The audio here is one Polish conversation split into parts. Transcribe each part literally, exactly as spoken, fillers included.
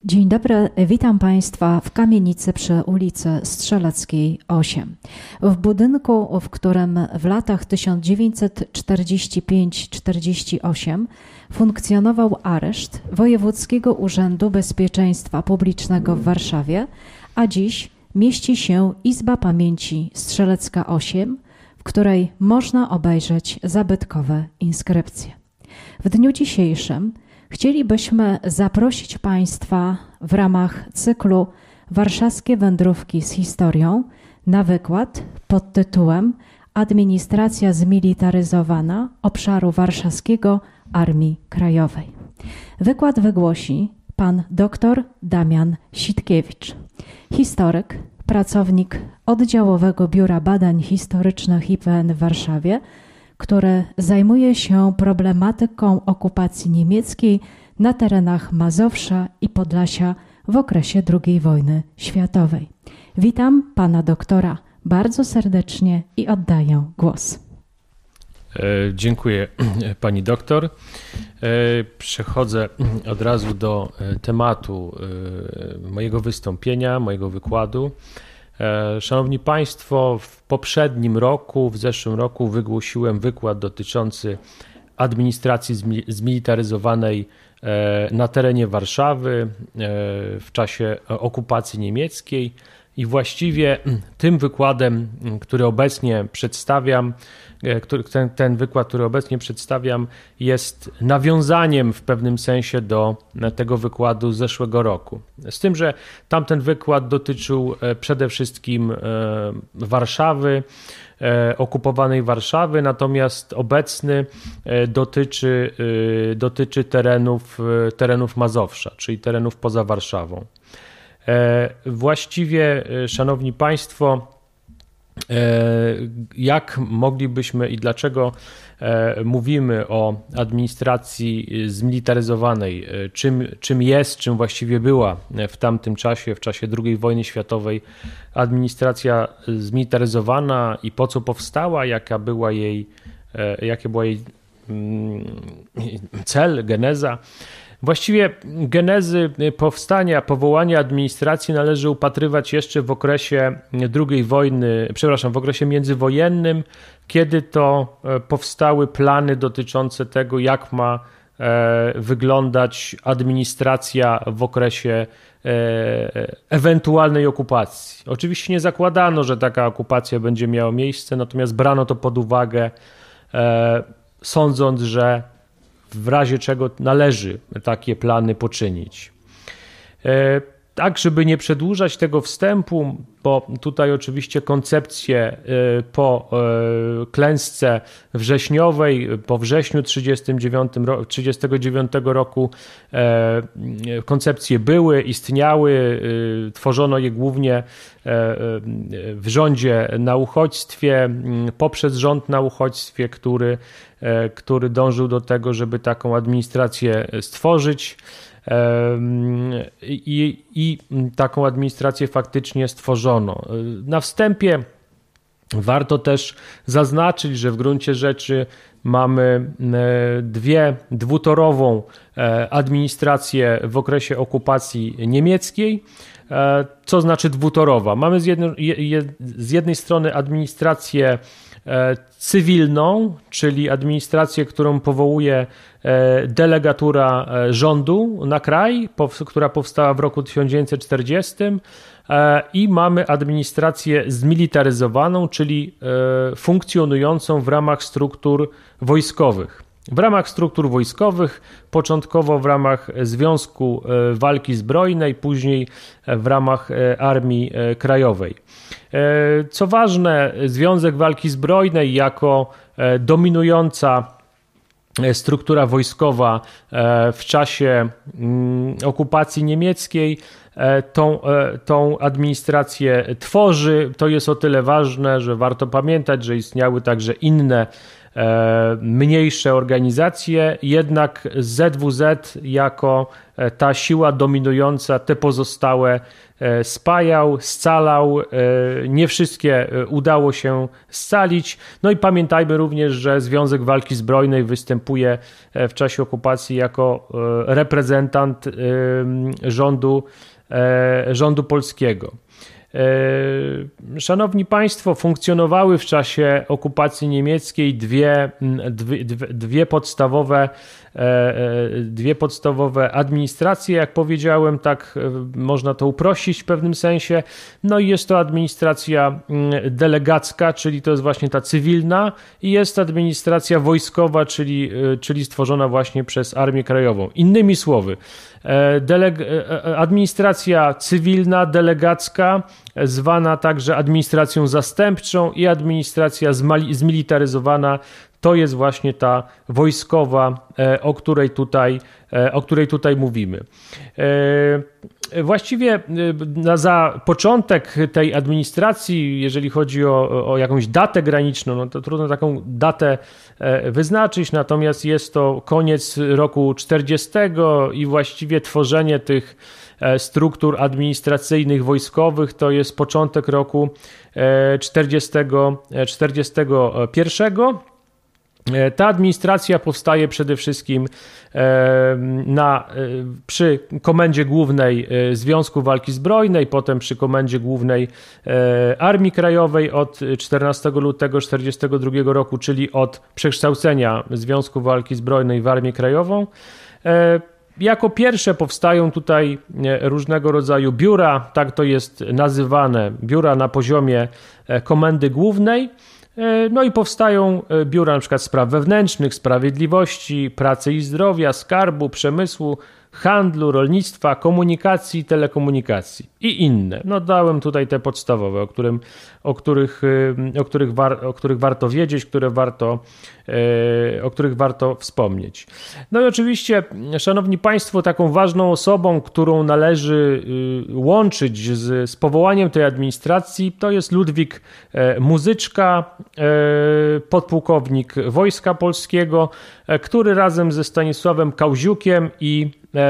Dzień dobry, witam Państwa w kamienicy przy ulicy Strzeleckiej osiem. W budynku, w którym w latach tysiąc dziewięćset czterdziesty piąty czterdziesty osiem funkcjonował areszt Wojewódzkiego Urzędu Bezpieczeństwa Publicznego w Warszawie, a dziś mieści się Izba Pamięci Strzelecka osiem, w której można obejrzeć zabytkowe inskrypcje. W dniu dzisiejszym chcielibyśmy zaprosić Państwa w ramach cyklu Warszawskie Wędrówki z historią na wykład pod tytułem Administracja zmilitaryzowana obszaru warszawskiego Armii Krajowej. Wykład wygłosi pan dr Damian Sitkiewicz, historyk, pracownik Oddziałowego Biura Badań Historycznych I P N w Warszawie, który zajmuje się problematyką okupacji niemieckiej na terenach Mazowsza i Podlasia w okresie drugiej wojny światowej. Witam pana doktora bardzo serdecznie i oddaję głos. Dziękuję pani doktor. Przechodzę od razu do tematu mojego wystąpienia, mojego wykładu. Szanowni Państwo, w poprzednim roku, w zeszłym roku wygłosiłem wykład dotyczący administracji zmilitaryzowanej na terenie Warszawy w czasie okupacji niemieckiej i właściwie tym wykładem, który obecnie przedstawiam, ten, ten wykład, który obecnie przedstawiam, jest nawiązaniem w pewnym sensie do tego wykładu z zeszłego roku. Z tym, że tamten wykład dotyczył przede wszystkim Warszawy, okupowanej Warszawy, natomiast obecny dotyczy, dotyczy terenów, terenów Mazowsza, czyli terenów poza Warszawą. Właściwie, szanowni Państwo, jak moglibyśmy i dlaczego mówimy o administracji zmilitaryzowanej, czym, czym jest, czym właściwie była w tamtym czasie, w czasie drugiej wojny światowej administracja zmilitaryzowana i po co powstała, jaka była jej, jaki była jej cel, geneza. Właściwie genezy powstania, powołania administracji należy upatrywać jeszcze w okresie drugiej wojny, przepraszam, w okresie międzywojennym, kiedy to powstały plany dotyczące tego, jak ma wyglądać administracja w okresie ewentualnej okupacji. Oczywiście nie zakładano, że taka okupacja będzie miała miejsce, natomiast brano to pod uwagę, sądząc, że w razie czego należy takie plany poczynić. Tak, żeby nie przedłużać tego wstępu, bo tutaj oczywiście koncepcje po klęsce wrześniowej, po wrześniu trzydziestego dziewiątego roku koncepcje były, istniały, tworzono je głównie w rządzie na uchodźstwie, poprzez rząd na uchodźstwie, który, który dążył do tego, żeby taką administrację stworzyć. I, i taką administrację faktycznie stworzono. Na wstępie warto też zaznaczyć, że w gruncie rzeczy mamy dwie, dwutorową administrację w okresie okupacji niemieckiej. Co znaczy dwutorowa? Mamy z jednej, z jednej strony administrację cywilną, czyli administrację, którą powołuje delegatura rządu na kraj, która powstała w roku tysiąc dziewięćset czterdziestym, i mamy administrację zmilitaryzowaną, czyli funkcjonującą w ramach struktur wojskowych. W ramach struktur wojskowych, początkowo w ramach Związku Walki Zbrojnej, później w ramach Armii Krajowej. Co ważne, Związek Walki Zbrojnej jako dominująca struktura wojskowa w czasie okupacji niemieckiej tą, tą administrację tworzy. To jest o tyle ważne, że warto pamiętać, że istniały także inne mniejsze organizacje, jednak Z W Z jako ta siła dominująca te pozostałe spajał, scalał, nie wszystkie udało się scalić. No i pamiętajmy również, że Związek Walki Zbrojnej występuje w czasie okupacji jako reprezentant rządu, rządu polskiego. Szanowni Państwo, funkcjonowały w czasie okupacji niemieckiej dwie, dwie, dwie podstawowe dwie podstawowe administracje, jak powiedziałem, tak można to uprościć w pewnym sensie. No i jest to administracja delegacka, czyli to jest właśnie ta cywilna, i jest administracja wojskowa, czyli, czyli stworzona właśnie przez Armię Krajową. Innymi słowy, deleg- administracja cywilna, delegacka, zwana także administracją zastępczą, i administracja zmali- zmilitaryzowana, to jest właśnie ta wojskowa, o której tutaj, o której tutaj mówimy. Właściwie za początek tej administracji, jeżeli chodzi o, o jakąś datę graniczną, no to trudno taką datę wyznaczyć, natomiast jest to koniec roku czterdziestego i właściwie tworzenie tych struktur administracyjnych, wojskowych to jest początek roku czterdziestego pierwszego. Ta administracja powstaje przede wszystkim na, przy Komendzie Głównej Związku Walki Zbrojnej, potem przy Komendzie Głównej Armii Krajowej od czternastego lutego czterdziestego drugiego roku, czyli od przekształcenia Związku Walki Zbrojnej w Armię Krajową. Jako pierwsze powstają tutaj różnego rodzaju biura, tak to jest nazywane, biura na poziomie Komendy Głównej. No i powstają biura na przykład spraw wewnętrznych, sprawiedliwości, pracy i zdrowia, skarbu, przemysłu, handlu, rolnictwa, komunikacji, telekomunikacji i inne. No dałem tutaj te podstawowe, o, którym, o, których, o, których, war, o których warto wiedzieć, które warto, o których warto wspomnieć. No i oczywiście, szanowni Państwo, taką ważną osobą, którą należy łączyć z, z powołaniem tej administracji, to jest Ludwik Muzyczka, podpułkownik Wojska Polskiego, który razem ze Stanisławem Kauziukiem i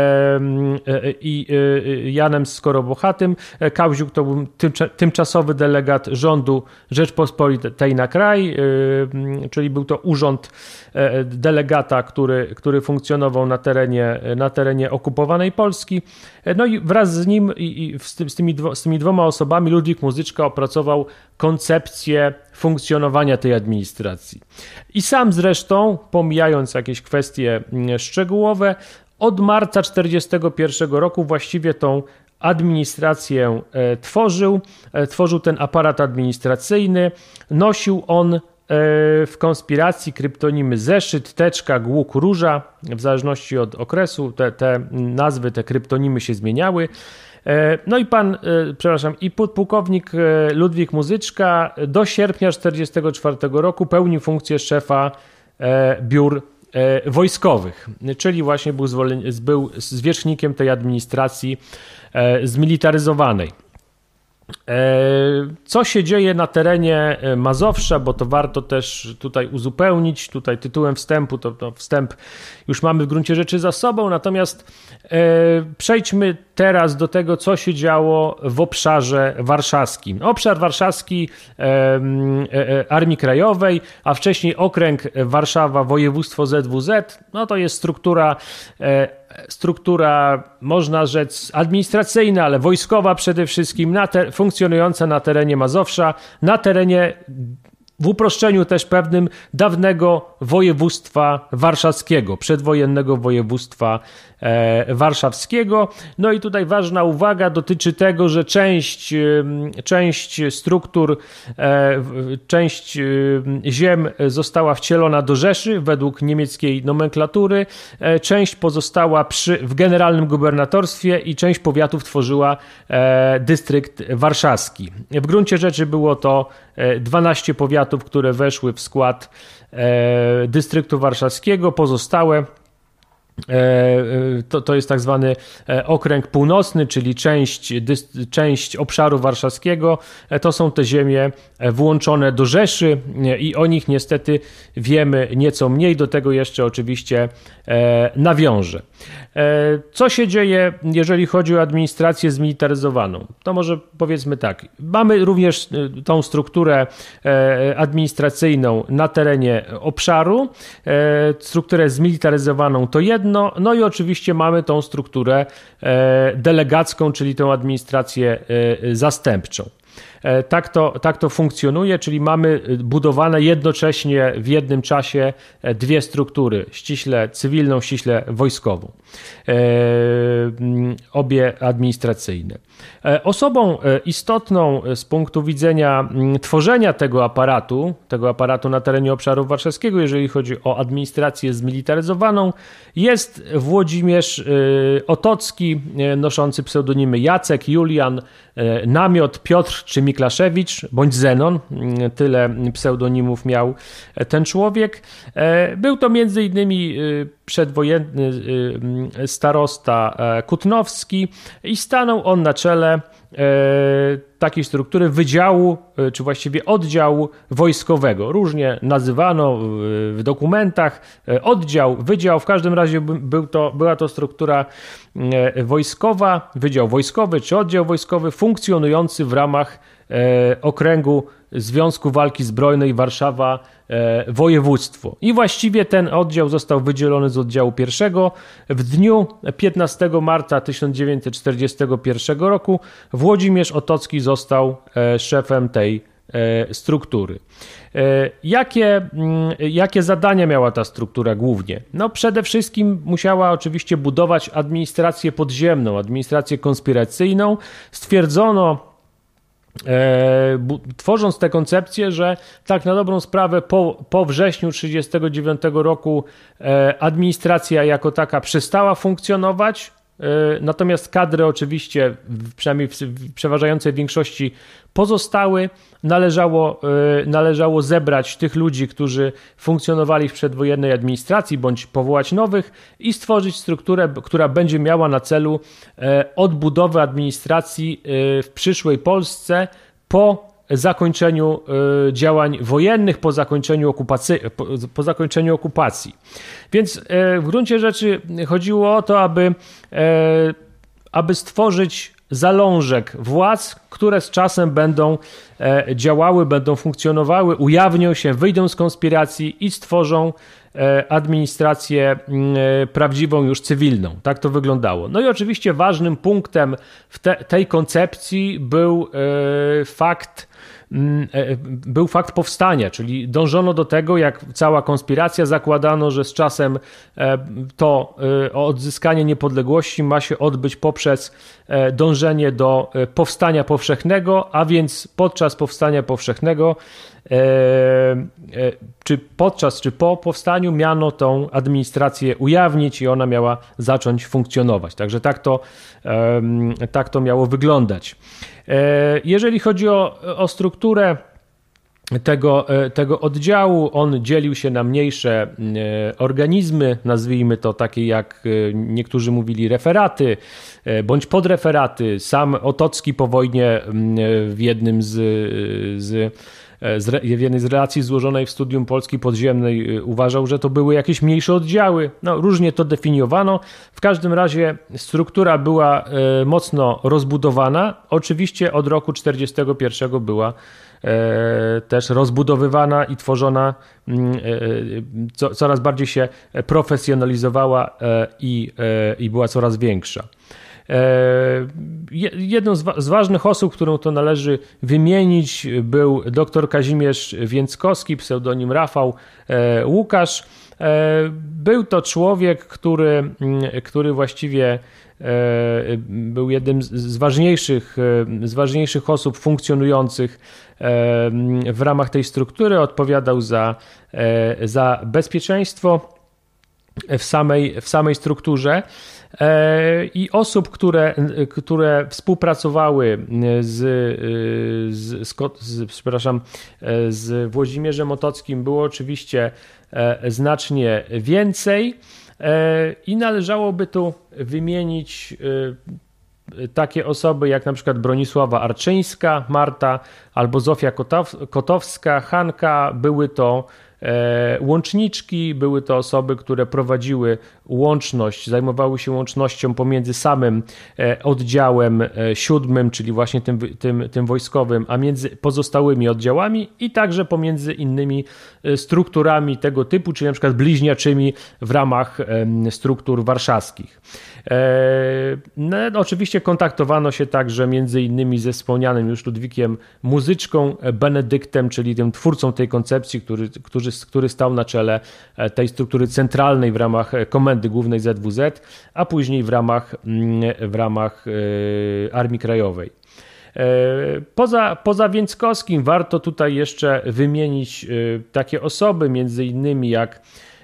i Janem Skorobohatym. Kauziuk to był tymczasowy delegat rządu Rzeczpospolitej na kraj, czyli był to urząd delegata, który, który funkcjonował na terenie, na terenie okupowanej Polski. No i wraz z nim i z tymi, dwo, z tymi dwoma osobami Ludwik Muzyczka opracował koncepcję funkcjonowania tej administracji. I sam zresztą, pomijając jakieś kwestie szczegółowe, od marca tysiąc dziewięćset czterdziestego pierwszego roku właściwie tą administrację tworzył, tworzył ten aparat administracyjny, nosił on w konspiracji kryptonimy Zeszyt, Teczka, Głuk, Róża, w zależności od okresu te, te nazwy, te kryptonimy się zmieniały. No i pan, przepraszam, i podpułkownik Ludwik Muzyczka do sierpnia tysiąc dziewięćset czterdziestego czwartego roku pełnił funkcję szefa biur wojskowych, czyli właśnie był, zwoleni- był zwierzchnikiem tej administracji zmilitaryzowanej. Co się dzieje na terenie Mazowsza, bo to warto też tutaj uzupełnić, tutaj tytułem wstępu, to, to wstęp już mamy w gruncie rzeczy za sobą, natomiast przejdźmy teraz do tego, co się działo w obszarze warszawskim. Obszar warszawski Armii Krajowej, a wcześniej okręg Warszawa, województwo Z W Z, no to jest struktura struktura, można rzec, administracyjna, ale wojskowa przede wszystkim, na te, funkcjonująca na terenie Mazowsza, na terenie, w uproszczeniu też pewnym, dawnego województwa warszawskiego, przedwojennego województwa e, warszawskiego. No i tutaj ważna uwaga dotyczy tego, że część, część struktur, e, część ziem została wcielona do Rzeszy według niemieckiej nomenklatury, e, część pozostała przy, w generalnym gubernatorstwie i część powiatów tworzyła e, dystrykt warszawski. W gruncie rzeczy było to dwanaście powiatów, które weszły w skład e, dystryktu warszawskiego, pozostałe To, to jest tak zwany okręg północny, czyli część, część obszaru warszawskiego. To są te ziemie włączone do Rzeszy i o nich niestety wiemy nieco mniej. Do tego jeszcze oczywiście nawiążę. Co się dzieje, jeżeli chodzi o administrację zmilitaryzowaną? To może powiedzmy tak. Mamy również tą strukturę administracyjną na terenie obszaru. Strukturę zmilitaryzowaną to jedno. No i oczywiście mamy tą strukturę delegacką, czyli tą administrację zastępczą. Tak to, tak to funkcjonuje, czyli mamy budowane jednocześnie w jednym czasie dwie struktury, ściśle cywilną, ściśle wojskową, obie administracyjne. Osobą istotną z punktu widzenia tworzenia tego aparatu, tego aparatu na terenie obszaru warszawskiego, jeżeli chodzi o administrację zmilitaryzowaną, jest Włodzimierz Otocki, noszący pseudonimy Jacek, Julian, Namiot, Piotr czy Miklaszewicz, bądź Zenon, tyle pseudonimów miał ten człowiek. Był to między innymi przedwojenny starosta kutnowski i stanął on na czele takiej struktury wydziału, czy właściwie oddziału wojskowego. Różnie nazywano w dokumentach, oddział, wydział, w każdym razie był to, była to struktura wojskowa, wydział wojskowy czy oddział wojskowy funkcjonujący w ramach okręgu Związku Walki Zbrojnej Warszawa Województwo. I właściwie ten oddział został wydzielony z oddziału pierwszego. W dniu piętnastego marca tysiąc dziewięćset czterdziestego pierwszego roku Włodzimierz Otocki został szefem tej struktury. Jakie, jakie zadania miała ta struktura głównie? No przede wszystkim musiała oczywiście budować administrację podziemną, administrację konspiracyjną. Stwierdzono, tworząc tę koncepcję, że tak na dobrą sprawę po, po wrześniu tysiąc dziewięćset trzydziestego dziewiątego roku administracja jako taka przestała funkcjonować, natomiast kadry oczywiście, przynajmniej w przeważającej większości, pozostały. Należało, należało zebrać tych ludzi, którzy funkcjonowali w przedwojennej administracji, bądź powołać nowych i stworzyć strukturę, która będzie miała na celu odbudowę administracji w przyszłej Polsce po zakończeniu działań wojennych, po zakończeniu okupacji, po, po zakończeniu okupacji. Więc w gruncie rzeczy chodziło o to, aby, aby stworzyć zalążek władz, które z czasem będą działały, będą funkcjonowały, ujawnią się, wyjdą z konspiracji i stworzą administrację prawdziwą, już cywilną. Tak to wyglądało. No i oczywiście ważnym punktem w te, tej koncepcji był fakt, był fakt powstania, czyli dążono do tego, jak cała konspiracja, zakładano, że z czasem to odzyskanie niepodległości ma się odbyć poprzez dążenie do powstania powszechnego, a więc podczas powstania powszechnego czy podczas, czy po powstaniu miano tą administrację ujawnić i ona miała zacząć funkcjonować. Także tak to, tak to miało wyglądać. Jeżeli chodzi o, o strukturę tego, tego oddziału, on dzielił się na mniejsze organizmy, nazwijmy to takie jak niektórzy mówili referaty, bądź podreferaty. Sam Otocki po wojnie w jednym z, z w jednej z relacji złożonej w Studium Polski Podziemnej uważał, że to były jakieś mniejsze oddziały. No, różnie to definiowano. W każdym razie struktura była mocno rozbudowana. Oczywiście od roku tysiąc dziewięćset czterdziestego pierwszego była też rozbudowywana i tworzona, coraz bardziej się profesjonalizowała i, i była coraz większa. Jedną z ważnych osób, którą to należy wymienić, był dr Kazimierz Więckowski, pseudonim Rafał Łukasz. Był to człowiek, który, który właściwie był jednym z ważniejszych, z ważniejszych osób funkcjonujących w ramach tej struktury. Odpowiadał za, za bezpieczeństwo w samej, w samej strukturze. I osób, które, które współpracowały z, z, z, przepraszam, z Włodzimierzem Otockim, było oczywiście znacznie więcej. I należałoby tu wymienić takie osoby jak na przykład Bronisława Arczyńska, Marta, albo Zofia Kotowska, Hanka. Były to łączniczki, były to osoby, które prowadziły łączność, zajmowały się łącznością pomiędzy samym oddziałem siódmym, czyli właśnie tym, tym, tym wojskowym, a między pozostałymi oddziałami i także pomiędzy innymi strukturami tego typu, czyli na przykład bliźniaczymi w ramach struktur warszawskich. No, oczywiście kontaktowano się także między innymi ze wspomnianym już Ludwikiem Muzyczką, Benedyktem, czyli tym twórcą tej koncepcji, który, który, który stał na czele tej struktury centralnej w ramach Komendy Głównej Z W Z, a później w ramach, w ramach Armii Krajowej. Poza, poza Więckowskim warto tutaj jeszcze wymienić takie osoby, między innymi jak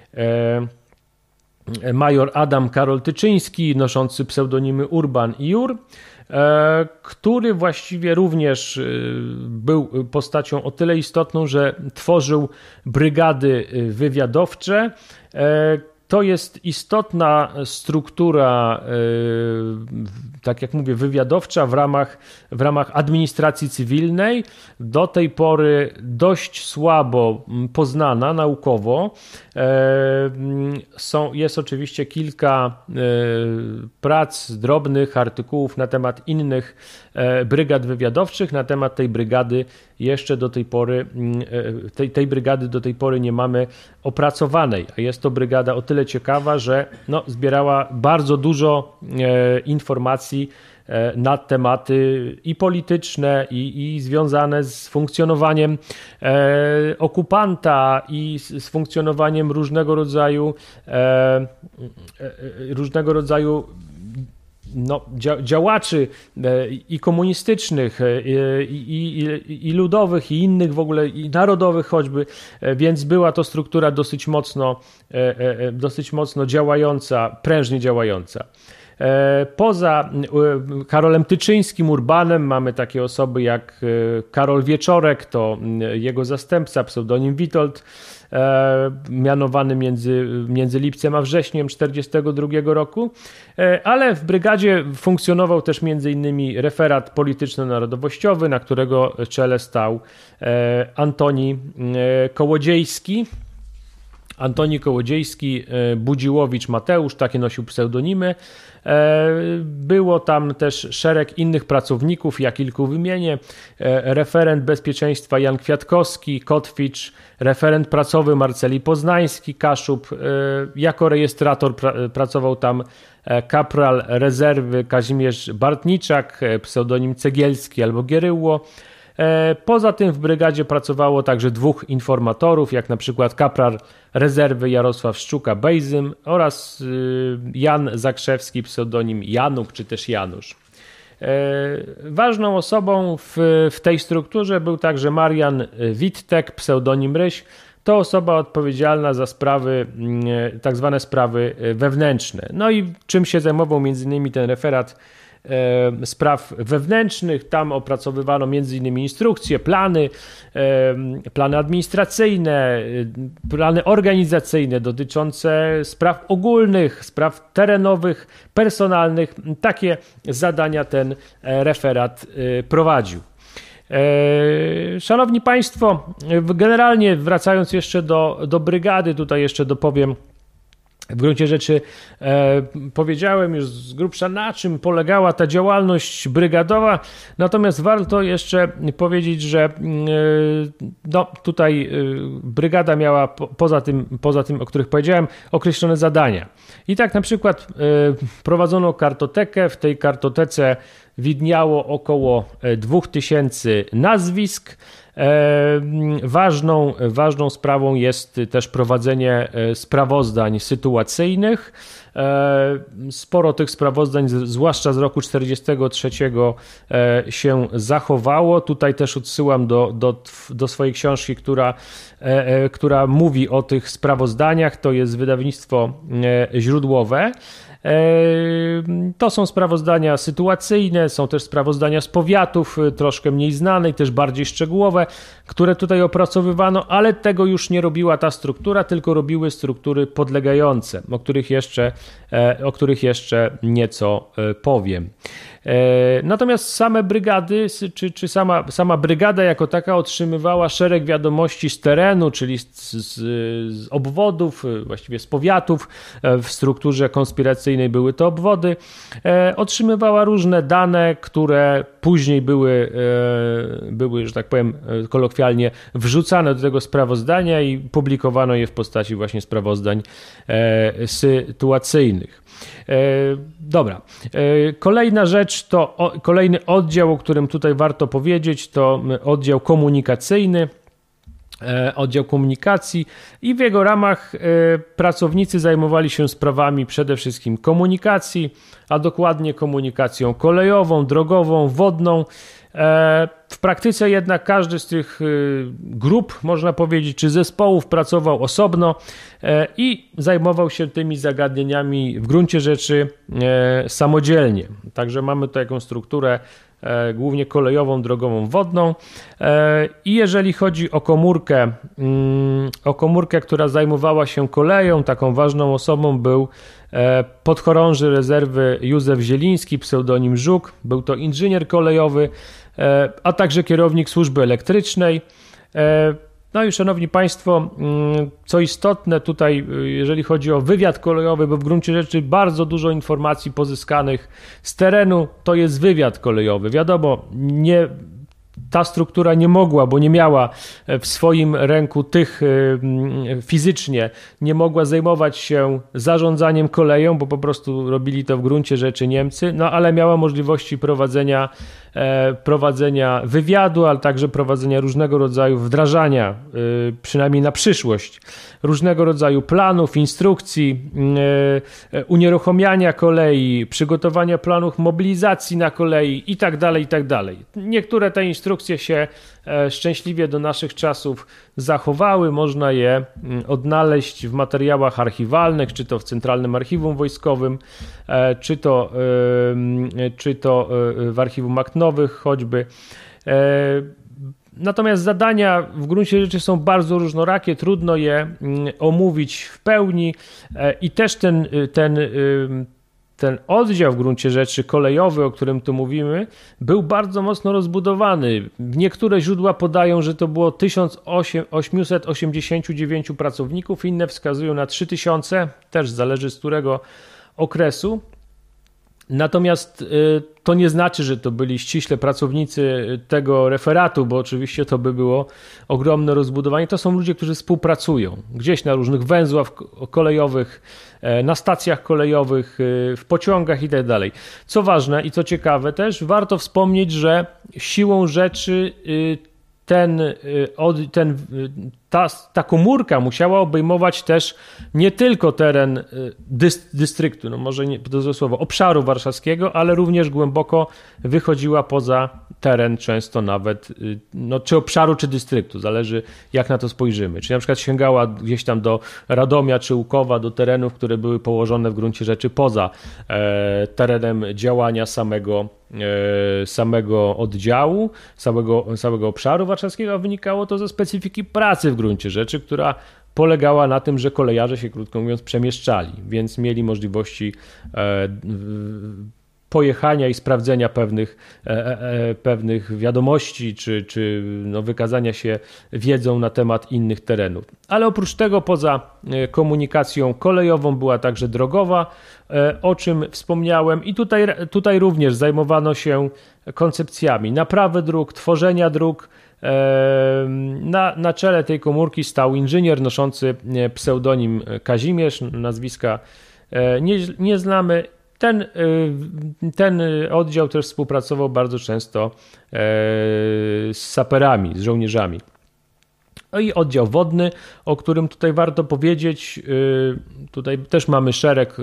major Adam Karol Tyczyński, noszący pseudonimy Urban i Jur, który właściwie również był postacią o tyle istotną, że tworzył brygady wywiadowcze. To jest istotna struktura, tak jak mówię, wywiadowcza w ramach, w ramach administracji cywilnej, do tej pory dość słabo poznana naukowo. Są, jest oczywiście kilka prac, drobnych artykułów na temat innych brygad wywiadowczych. Na temat tej brygady jeszcze do tej pory, tej, tej brygady do tej pory nie mamy opracowanej, a jest to brygada o tyle ciekawa, że no, zbierała bardzo dużo e, informacji e, na tematy i polityczne, i, i związane z funkcjonowaniem e, okupanta i z, z funkcjonowaniem różnego rodzaju e, e, różnego rodzaju no, działaczy i komunistycznych, i, i, i ludowych, i innych w ogóle, i narodowych choćby, więc była to struktura dosyć mocno, dosyć mocno działająca, prężnie działająca. Poza Karolem Tyczyńskim, Urbanem, mamy takie osoby jak Karol Wieczorek, to jego zastępca, pseudonim Witold, mianowany między, między lipcem a wrześniem tysiąc dziewięćset czterdziestego drugiego roku, ale w brygadzie funkcjonował też między innymi referat polityczno-narodowościowy, na którego czele stał Antoni Kołodziejski. Antoni Kołodziejski, Budziłowicz Mateusz, takie nosił pseudonimy. Było tam też szereg innych pracowników, ja kilku wymienię. Referent bezpieczeństwa Jan Kwiatkowski, Kotwicz, referent pracowy Marceli Poznański, Kaszub. Jako rejestrator pra- pracował tam kapral rezerwy Kazimierz Bartniczak, pseudonim Cegielski albo Gieryło. Poza tym w brygadzie pracowało także dwóch informatorów, jak na przykład kapral rezerwy Jarosław Szczuka-Bejzym oraz Jan Zakrzewski, pseudonim Januk czy też Janusz. Ważną osobą w, w tej strukturze był także Marian Wittek, pseudonim Ryś. To osoba odpowiedzialna za sprawy, tak zwane sprawy wewnętrzne. No i czym się zajmował między innymi ten referat spraw wewnętrznych. Tam opracowywano między innymi instrukcje, plany, plany administracyjne, plany organizacyjne dotyczące spraw ogólnych, spraw terenowych, personalnych. Takie zadania ten referat prowadził. Szanowni Państwo, generalnie wracając jeszcze do, do brygady, tutaj jeszcze dopowiem. W gruncie rzeczy e, powiedziałem już z grubsza, na czym polegała ta działalność brygadowa, natomiast warto jeszcze powiedzieć, że e, no, tutaj e, brygada miała po, poza tym, poza tym, o których powiedziałem, określone zadania. I tak na przykład e, prowadzono kartotekę, w tej kartotece widniało około dwóch tysięcy nazwisk. Ważną, ważną sprawą jest też prowadzenie sprawozdań sytuacyjnych. Sporo tych sprawozdań, zwłaszcza z roku czterdziestego trzeciego, się zachowało. Tutaj też odsyłam do, do, do swojej książki, która, która mówi o tych sprawozdaniach. To jest wydawnictwo źródłowe. To są sprawozdania sytuacyjne, są też sprawozdania z powiatów, troszkę mniej znane i też bardziej szczegółowe, które tutaj opracowywano, ale tego już nie robiła ta struktura, tylko robiły struktury podlegające, o których jeszcze, o których jeszcze nieco powiem. Natomiast same brygady, czy, czy sama, sama brygada jako taka otrzymywała szereg wiadomości z terenu, czyli z, z, z obwodów, właściwie z powiatów. W strukturze konspiracyjnej były to obwody. Otrzymywała różne dane, które później były, były, że tak powiem kolokwialnie, wrzucane do tego sprawozdania i publikowano je w postaci właśnie sprawozdań sytuacyjnych. Dobra, kolejna rzecz to kolejny oddział, o którym tutaj warto powiedzieć, to oddział komunikacyjny, oddział komunikacji i w jego ramach pracownicy zajmowali się sprawami przede wszystkim komunikacji, a dokładnie komunikacją kolejową, drogową, wodną. W praktyce jednak każdy z tych grup, można powiedzieć, czy zespołów pracował osobno i zajmował się tymi zagadnieniami w gruncie rzeczy samodzielnie. Także mamy tu jakąś strukturę głównie kolejową, drogową, wodną. I jeżeli chodzi o komórkę, o komórkę, która zajmowała się koleją, taką ważną osobą był podchorąży rezerwy Józef Zieliński, pseudonim Żuk. Był to inżynier kolejowy, a także kierownik służby elektrycznej. No i szanowni Państwo, co istotne tutaj, jeżeli chodzi o wywiad kolejowy, bo w gruncie rzeczy bardzo dużo informacji pozyskanych z terenu, to jest wywiad kolejowy. Wiadomo, nie, ta struktura nie mogła, bo nie miała w swoim ręku tych fizycznie, nie mogła zajmować się zarządzaniem koleją, bo po prostu robili to w gruncie rzeczy Niemcy, no ale miała możliwości prowadzenia prowadzenia wywiadu, ale także prowadzenia różnego rodzaju wdrażania, przynajmniej na przyszłość, różnego rodzaju planów, instrukcji, unieruchomiania kolei, przygotowania planów mobilizacji na kolei i tak dalej, i tak dalej. Niektóre te instrukcje się szczęśliwie do naszych czasów zachowały, można je odnaleźć w materiałach archiwalnych, czy to w Centralnym Archiwum Wojskowym, czy to, czy to w Archiwum Akt Nowych choćby. Natomiast zadania w gruncie rzeczy są bardzo różnorakie, trudno je omówić w pełni i też ten, ten Ten oddział w gruncie rzeczy kolejowy, o którym tu mówimy, był bardzo mocno rozbudowany. Niektóre źródła podają, że to było tysiąc osiemset osiemdziesiąt dziewięć pracowników, inne wskazują na trzy tysiące, też zależy z którego okresu. Natomiast to nie znaczy, że to byli ściśle pracownicy tego referatu, bo oczywiście to by było ogromne rozbudowanie. To są ludzie, którzy współpracują gdzieś na różnych węzłach kolejowych, na stacjach kolejowych, w pociągach i tak dalej. Co ważne i co ciekawe też, warto wspomnieć, że siłą rzeczy ten, ten, ta, ta komórka musiała obejmować też nie tylko teren dystryktu, no może nie to złe słowo, obszaru warszawskiego, ale również głęboko wychodziła poza teren, często nawet, no, czy obszaru, czy dystryktu, zależy jak na to spojrzymy. Czy na przykład sięgała gdzieś tam do Radomia czy Łukowa, do terenów, które były położone w gruncie rzeczy poza e, terenem działania samego samego oddziału, samego, samego obszaru warszawskiego, a wynikało to ze specyfiki pracy w gruncie rzeczy, która polegała na tym, że kolejarze się, krótko mówiąc, przemieszczali, więc mieli możliwości e, pojechania i sprawdzenia pewnych, e, e, pewnych wiadomości, czy, czy no, wykazania się wiedzą na temat innych terenów. Ale oprócz tego, poza komunikacją kolejową, była także drogowa, o czym wspomniałem, i tutaj, tutaj również zajmowano się koncepcjami naprawy dróg, tworzenia dróg. Na, na czele tej komórki stał inżynier noszący pseudonim Kazimierz, nazwiska nie, nie znamy. Ten, ten oddział też współpracował bardzo często z saperami, z żołnierzami. No i oddział wodny, o którym tutaj warto powiedzieć, tutaj też mamy szereg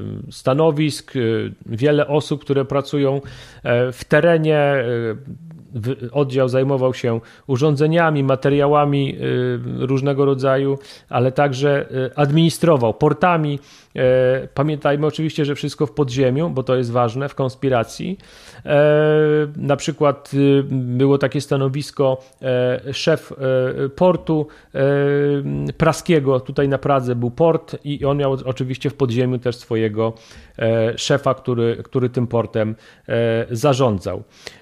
stanowisk, wiele osób, które pracują w terenie, oddział zajmował się urządzeniami, materiałami różnego rodzaju, ale także administrował portami. Pamiętajmy oczywiście, że wszystko w podziemiu, bo to jest ważne w konspiracji. Na przykład było takie stanowisko szef portu praskiego, tutaj na Pradze był port i on miał oczywiście w podziemiu też swojego szefa, który, który tym portem zarządzał.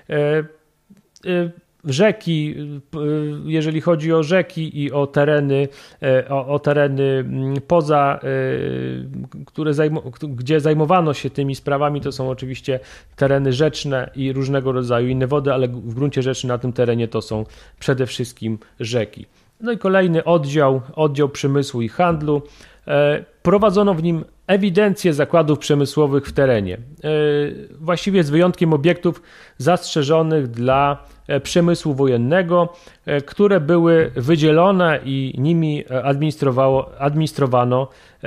Rzeki, jeżeli chodzi o rzeki i o tereny, o, o tereny poza, które zajmo, gdzie zajmowano się tymi sprawami, to są oczywiście tereny rzeczne i różnego rodzaju inne wody, ale w gruncie rzeczy na tym terenie to są przede wszystkim rzeki. No i kolejny oddział, oddział przemysłu i handlu. Prowadzono w nim ewidencję zakładów przemysłowych w terenie, właściwie z wyjątkiem obiektów zastrzeżonych dla przemysłu wojennego, które były wydzielone i nimi administrowało, administrowano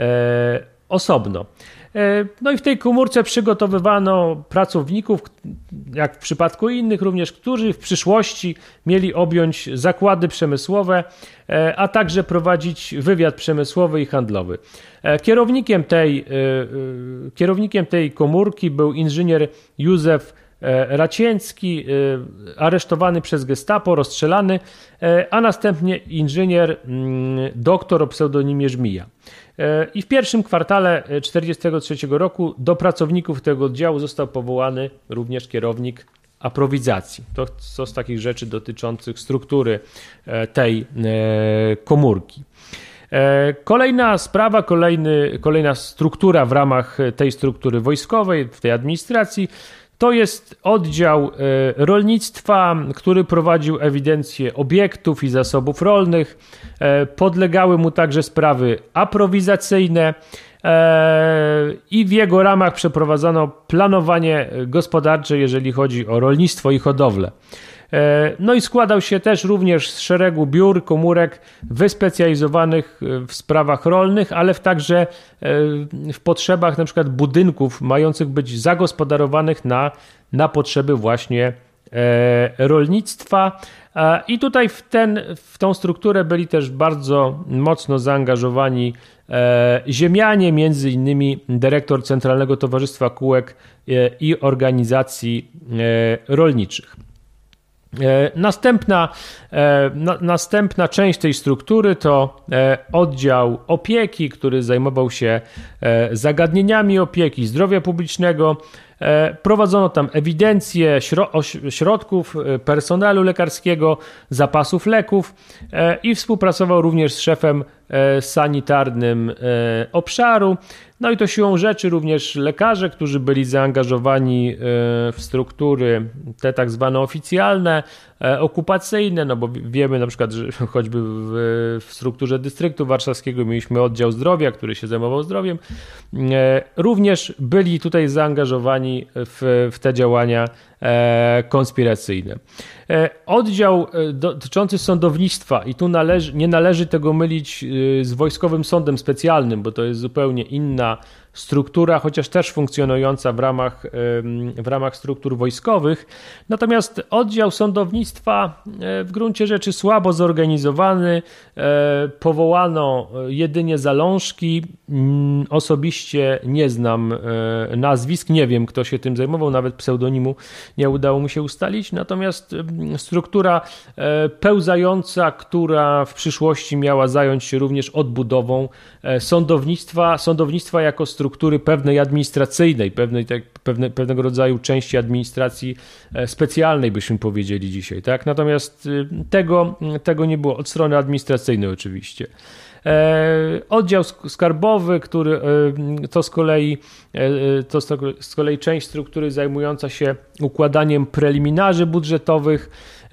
osobno. No i w tej komórce przygotowywano pracowników, jak w przypadku innych również, którzy w przyszłości mieli objąć zakłady przemysłowe, a także prowadzić wywiad przemysłowy i handlowy. Kierownikiem tej, kierownikiem tej komórki był inżynier Józef Racięcki, aresztowany przez Gestapo, rozstrzelany, a następnie inżynier doktor o pseudonimie Żmija. I w pierwszym kwartale tysiąc dziewięćset czterdziestego trzeciego roku do pracowników tego oddziału został powołany również kierownik aprowizacji. To, to z takich rzeczy dotyczących struktury tej komórki. Kolejna sprawa, kolejny, kolejna struktura w ramach tej struktury wojskowej, w tej administracji, to jest oddział rolnictwa, który prowadził ewidencję obiektów i zasobów rolnych. Podlegały mu także sprawy aprowizacyjne i w jego ramach przeprowadzano planowanie gospodarcze, jeżeli chodzi o rolnictwo i hodowlę. No i składał się też również z szeregu biur, komórek wyspecjalizowanych w sprawach rolnych, ale w także w potrzebach na przykład budynków mających być zagospodarowanych na, na potrzeby właśnie rolnictwa. I tutaj w, ten, w tą strukturę byli też bardzo mocno zaangażowani ziemianie, między innymi dyrektor Centralnego Towarzystwa Kółek i Organizacji Rolniczych. Następna, na, następna część tej struktury to oddział opieki, który zajmował się zagadnieniami opieki, zdrowia publicznego. Prowadzono tam ewidencję środków, personelu lekarskiego, zapasów leków i współpracował również z szefem sanitarnym obszaru. No i to siłą rzeczy również lekarze, którzy byli zaangażowani w struktury te tak zwane oficjalne, okupacyjne, no bo wiemy na przykład, że choćby w, w strukturze dystryktu warszawskiego mieliśmy oddział zdrowia, który się zajmował zdrowiem, również byli tutaj zaangażowani w, w te działania konspiracyjne. Oddział dotyczący sądownictwa i tu należy, nie należy tego mylić z Wojskowym Sądem Specjalnym, bo to jest zupełnie inna struktura, chociaż też funkcjonująca w ramach, w ramach struktur wojskowych. Natomiast oddział sądownictwa w gruncie rzeczy słabo zorganizowany, powołano jedynie zalążki. Osobiście nie znam nazwisk, nie wiem, kto się tym zajmował, nawet pseudonimu nie udało mu się ustalić. Natomiast struktura pełzająca, która w przyszłości miała zająć się również odbudową sądownictwa, sądownictwa jako struktury pewnej administracyjnej, pewnej, tak, pewne, pewnego rodzaju części administracji specjalnej, byśmy powiedzieli dzisiaj. Tak? Natomiast tego, tego nie było od strony administracyjnej oczywiście. Oddział skarbowy, który to z kolei to z kolei część struktury zajmująca się układaniem preliminarzy budżetowych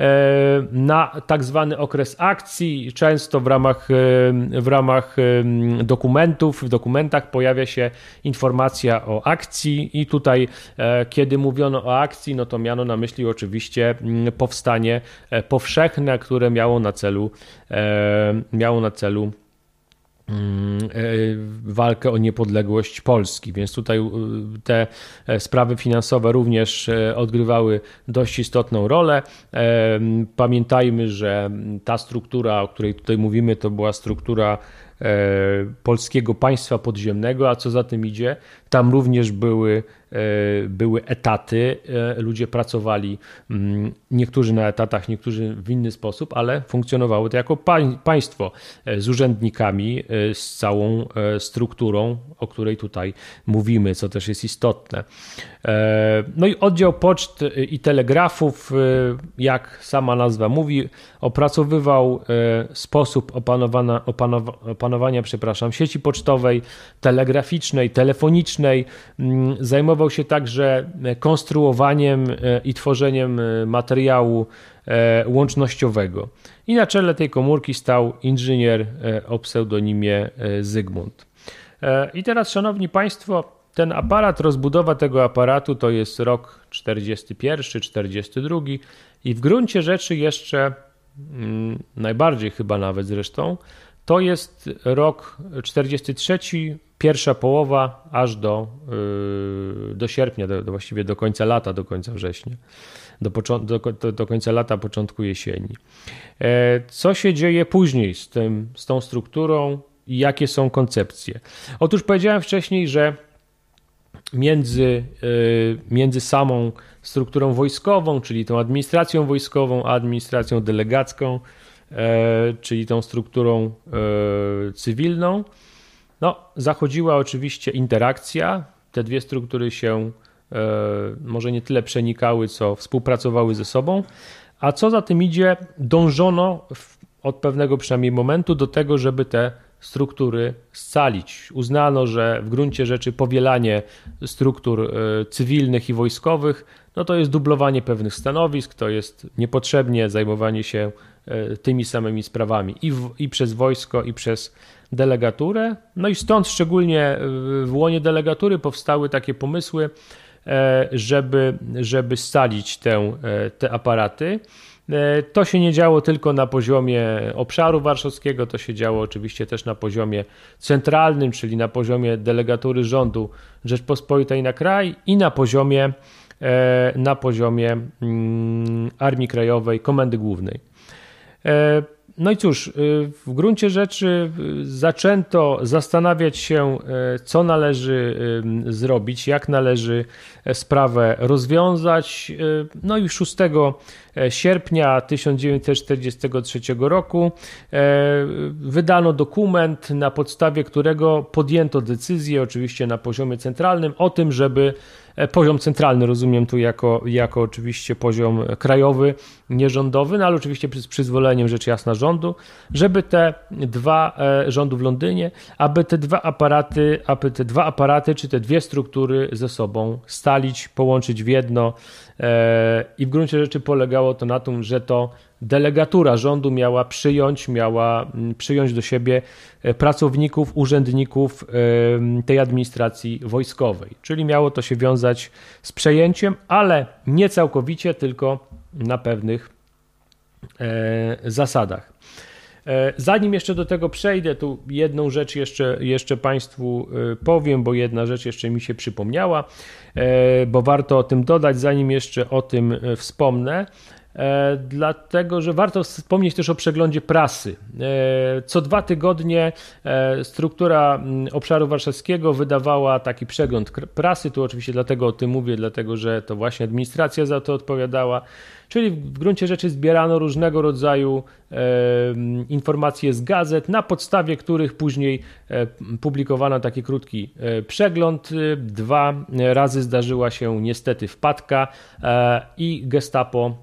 na tak zwany okres akcji. Często w ramach, w ramach dokumentów, w dokumentach pojawia się informacja o akcji i tutaj kiedy mówiono o akcji, no to miano na myśli oczywiście powstanie powszechne, które miało na celu miało na celu walkę o niepodległość Polski, więc tutaj te sprawy finansowe również odgrywały dość istotną rolę. Pamiętajmy, że ta struktura, o której tutaj mówimy, to była struktura polskiego państwa podziemnego, a co za tym idzie, tam również były, były etaty, ludzie pracowali, niektórzy na etatach, niektórzy w inny sposób, ale funkcjonowało to jako państwo z urzędnikami, z całą strukturą, o której tutaj mówimy, co też jest istotne. No i oddział poczt i telegrafów, jak sama nazwa mówi, opracowywał sposób opanowania, opanowania, opanowania przepraszam, sieci pocztowej, telegraficznej, telefonicznej. Zajmował się także konstruowaniem i tworzeniem materiału łącznościowego. I na czele tej komórki stał inżynier o pseudonimie Zygmunt. I teraz, szanowni państwo, ten aparat, rozbudowa tego aparatu to jest rok czterdziesty pierwszy, czterdziesty drugi i w gruncie rzeczy jeszcze, najbardziej chyba nawet zresztą, to jest rok czterdziesty trzeci, pierwsza połowa aż do, do sierpnia, do, do właściwie do końca lata, do końca września, do, do, do końca lata, początku jesieni. Co się dzieje później z, tym, z tą strukturą i jakie są koncepcje? Otóż powiedziałem wcześniej, że między, między samą strukturą wojskową, czyli tą administracją wojskową, a administracją delegacką, czyli tą strukturą cywilną, no, zachodziła oczywiście interakcja. Te dwie struktury się może nie tyle przenikały, co współpracowały ze sobą, a co za tym idzie, dążono od pewnego przynajmniej momentu do tego, żeby te struktury scalić. Uznano, że w gruncie rzeczy powielanie struktur cywilnych i wojskowych, no to jest dublowanie pewnych stanowisk, to jest niepotrzebnie zajmowanie się tymi samymi sprawami i, w, i przez wojsko, i przez delegaturę. No i stąd szczególnie w łonie delegatury powstały takie pomysły, żeby, żeby scalić tę, te aparaty. To się nie działo tylko na poziomie obszaru warszawskiego, to się działo oczywiście też na poziomie centralnym, czyli na poziomie delegatury rządu Rzeczpospolitej na kraj i na poziomie, na poziomie Armii Krajowej, Komendy Głównej. No i cóż, w gruncie rzeczy zaczęto zastanawiać się, co należy zrobić, jak należy sprawę rozwiązać. No i szóstego sierpnia tysiąc dziewięćset czterdziestego trzeciego roku wydano dokument, na podstawie którego podjęto decyzję, oczywiście na poziomie centralnym, o tym, żeby poziom centralny rozumiem tu jako, jako oczywiście poziom krajowy, nierządowy, no ale oczywiście z przyzwoleniem rzecz jasna rządu, żeby te dwa rządu w Londynie, aby te dwa aparaty, aby te dwa aparaty czy te dwie struktury ze sobą stalić, połączyć w jedno i w gruncie rzeczy polegało to na tym, że to delegatura rządu miała przyjąć, miała przyjąć do siebie pracowników, urzędników tej administracji wojskowej. Czyli miało to się wiązać z przejęciem, ale nie całkowicie, tylko na pewnych zasadach. Zanim jeszcze do tego przejdę, tu jedną rzecz jeszcze, jeszcze Państwu powiem, bo jedna rzecz jeszcze mi się przypomniała, bo warto o tym dodać, zanim jeszcze o tym wspomnę. Dlatego, że warto wspomnieć też o przeglądzie prasy. Co dwa tygodnie struktura obszaru warszawskiego wydawała taki przegląd prasy. Tu oczywiście dlatego o tym mówię, dlatego że to właśnie administracja za to odpowiadała. Czyli w gruncie rzeczy zbierano różnego rodzaju informacje z gazet, na podstawie których później publikowano taki krótki przegląd. Dwa razy zdarzyła się niestety wpadka i Gestapo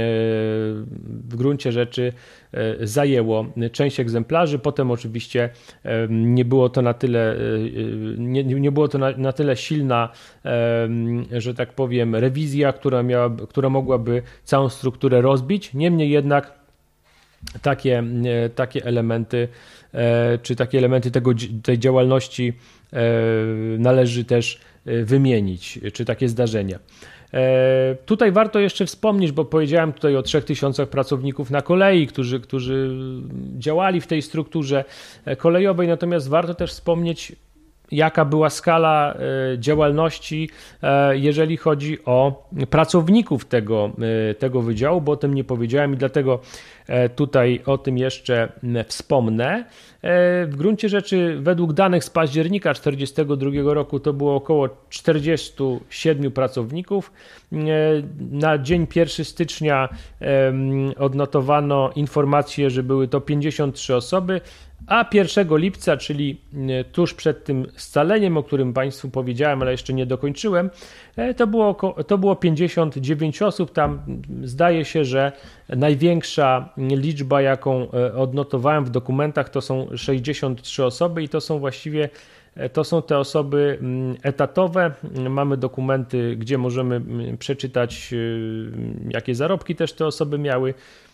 w gruncie rzeczy zajęło część egzemplarzy. Potem oczywiście nie było to na tyle, nie, nie było to na, na tyle silna, że tak powiem, rewizja, która miała, która mogłaby całą strukturę rozbić. Niemniej jednak takie, takie elementy, czy takie elementy tego, tej działalności należy też wymienić, czy takie zdarzenia. Tutaj warto jeszcze wspomnieć, bo powiedziałem tutaj o trzech tysiącach pracowników na kolei, którzy, którzy działali w tej strukturze kolejowej, natomiast warto też wspomnieć, jaka była skala działalności, jeżeli chodzi o pracowników tego, tego wydziału, bo o tym nie powiedziałem i dlatego tutaj o tym jeszcze wspomnę. W gruncie rzeczy według danych z października tysiąc dziewięćset czterdziestego drugiego roku to było około czterdziestu siedmiu pracowników. Na dzień pierwszego stycznia odnotowano informację, że były to pięćdziesiąt trzy osoby, a pierwszego lipca, czyli tuż przed tym scaleniem, o którym Państwu powiedziałem, ale jeszcze nie dokończyłem, to było, to było pięćdziesiąt dziewięć osób. Tam zdaje się, że największa liczba, jaką odnotowałem w dokumentach, to są sześćdziesiąt trzy osoby i to są właściwie to są te osoby etatowe. Mamy dokumenty, gdzie możemy przeczytać, jakie zarobki też te osoby miały.